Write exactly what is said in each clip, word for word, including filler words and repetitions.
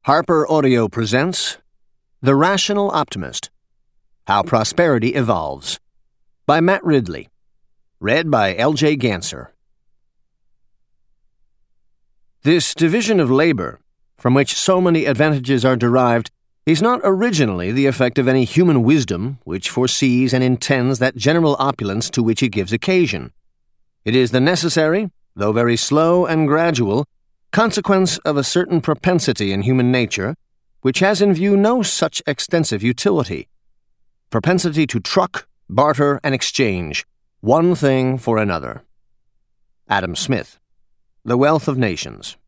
Harper Audio presents The Rational Optimist, How Prosperity Evolves, by Matt Ridley, read by L J Ganser. This division of labor, from which so many advantages are derived, is not originally the effect of any human wisdom which foresees and intends that general opulence to which it gives occasion. It is the necessary, though very slow and gradual, consequence of a certain propensity in human nature, which has in view no such extensive utility. Propensity to truck, barter, and exchange, one thing for another. Adam Smith, The Wealth of Nations.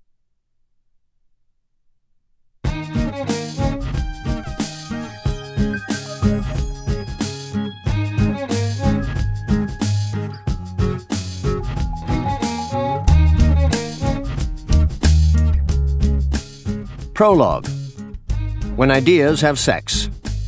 Prologue. When Ideas Have Sex.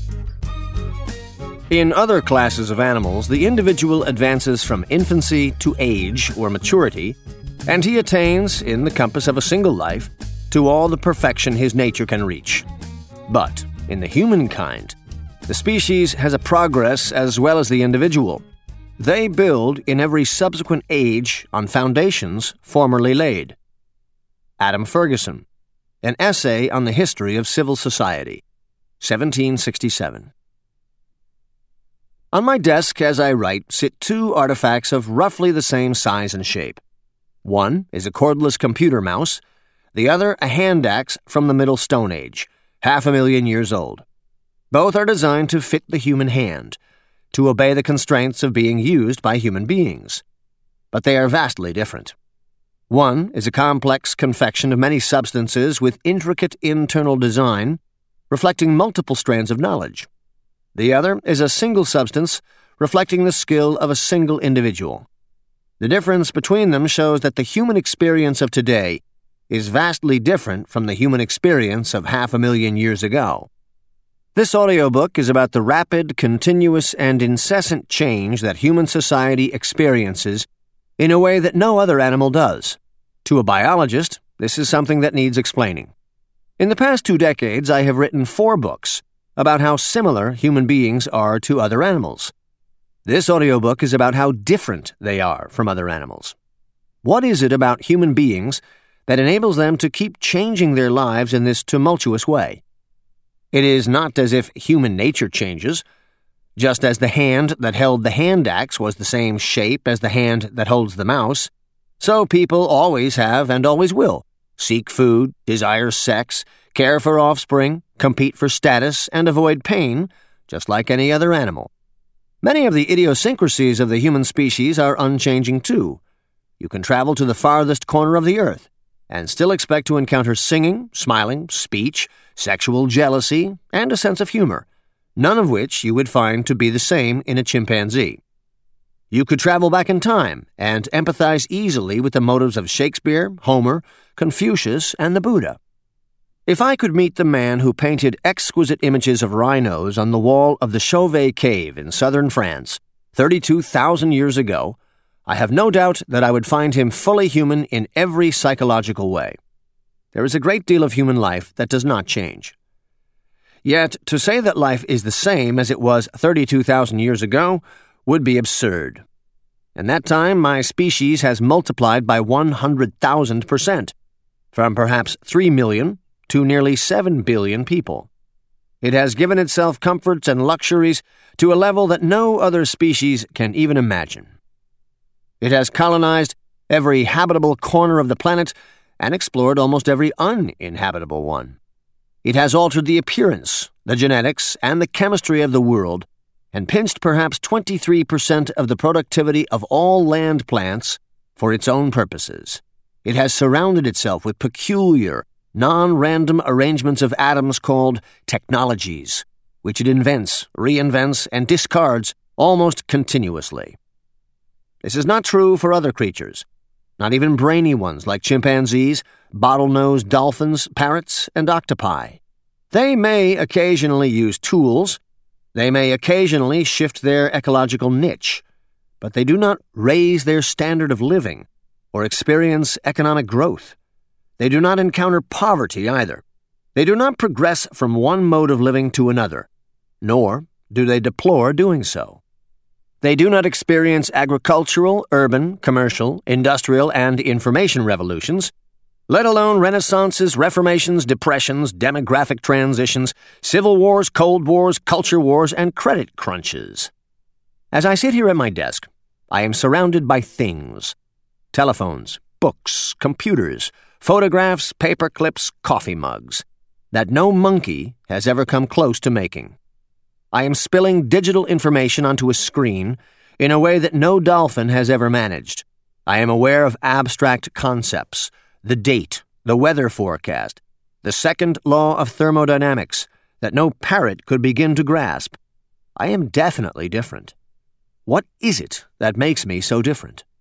In other classes of animals, the individual advances from infancy to age or maturity, and he attains, in the compass of a single life, to all the perfection his nature can reach. But, in the humankind, the species has a progress as well as the individual. They build in every subsequent age on foundations formerly laid. Adam Ferguson, An Essay on the History of Civil Society, seventeen sixty-seven. On my desk as I write sit two artifacts of roughly the same size and shape. One is a cordless computer mouse, the other a hand axe from the Middle Stone Age, half a million years old. Both are designed to fit the human hand, to obey the constraints of being used by human beings. But they are vastly different. One is a complex confection of many substances with intricate internal design, reflecting multiple strands of knowledge. The other is a single substance, reflecting the skill of a single individual. The difference between them shows that the human experience of today is vastly different from the human experience of half a million years ago. This audiobook is about the rapid, continuous, and incessant change that human society experiences in a way that no other animal does. To a biologist, this is something that needs explaining. In the past two decades, I have written four books about how similar human beings are to other animals. This audiobook is about how different they are from other animals. What is it about human beings that enables them to keep changing their lives in this tumultuous way? It is not as if human nature changes. Just as the hand that held the hand axe was the same shape as the hand that holds the mouse, so people always have and always will seek food, desire sex, care for offspring, compete for status, and avoid pain, just like any other animal. Many of the idiosyncrasies of the human species are unchanging too. You can travel to the farthest corner of the earth and still expect to encounter singing, smiling, speech, sexual jealousy, and a sense of humor, none of which you would find to be the same in a chimpanzee. You could travel back in time and empathize easily with the motives of Shakespeare, Homer, Confucius, and the Buddha. If I could meet the man who painted exquisite images of rhinos on the wall of the Chauvet Cave in southern France thirty-two thousand years ago, I have no doubt that I would find him fully human in every psychological way. There is a great deal of human life that does not change. Yet, to say that life is the same as it was thirty-two thousand years ago would be absurd. In that time, my species has multiplied by one hundred thousand percent, from perhaps three million to nearly seven billion people. It has given itself comforts and luxuries to a level that no other species can even imagine. It has colonized every habitable corner of the planet and explored almost every uninhabitable one. It has altered the appearance, the genetics, and the chemistry of the world, and pinched perhaps twenty-three percent of the productivity of all land plants for its own purposes. It has surrounded itself with peculiar, non-random arrangements of atoms called technologies, which it invents, reinvents, and discards almost continuously. This is not true for other creatures, not even brainy ones like chimpanzees, bottlenose dolphins, parrots, and octopi. They may occasionally use tools. They may occasionally shift their ecological niche, but they do not raise their standard of living or experience economic growth. They do not encounter poverty either. They do not progress from one mode of living to another, nor do they deplore doing so. They do not experience agricultural, urban, commercial, industrial, and information revolutions, let alone renaissances, reformations, depressions, demographic transitions, civil wars, cold wars, culture wars, and credit crunches. As I sit here at my desk, I am surrounded by things: telephones, books, computers, photographs, paper clips, coffee mugs, that no monkey has ever come close to making. I am spilling digital information onto a screen in a way that no dolphin has ever managed. I am aware of abstract concepts, the date, the weather forecast, the second law of thermodynamics that no parrot could begin to grasp. I am definitely different. What is it that makes me so different?